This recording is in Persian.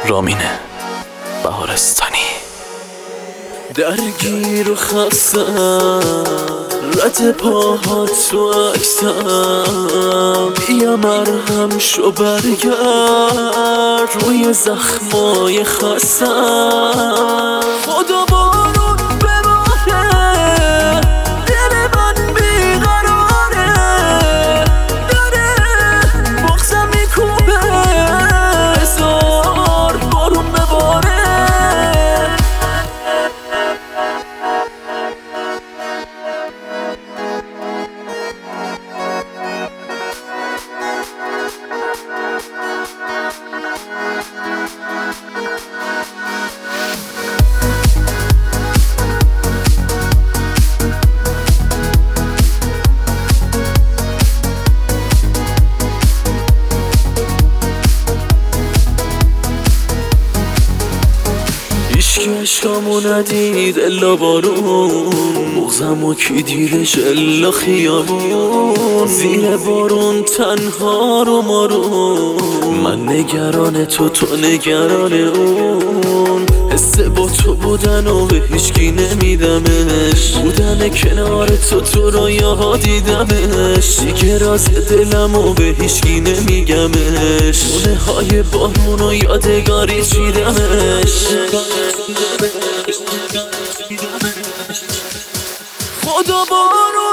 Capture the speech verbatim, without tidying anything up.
رامینه بهارستانی. درگیر و خستم رد پاهات تو عکسم، بیا مرهم شو برگرد روی زخمای خستم. خدا بارون بباره دل من بیقراره، داره بغزم میکوبه هزار بارون بباره. هیچکی عشقامو ندید الا بارون، بغزمو کی دیدش الا خیابون. زیر بارون تنها رو مارون، من نگران تو تو نگران اون. حس با تو بودن و به هیچکی نمیدمش، بودن کنار تو تو رویاها دیدمش. دیگه راز دلمو به هیچکی نمیگمش، خونه های بارون و یادگاری چیدمش. خدا بارون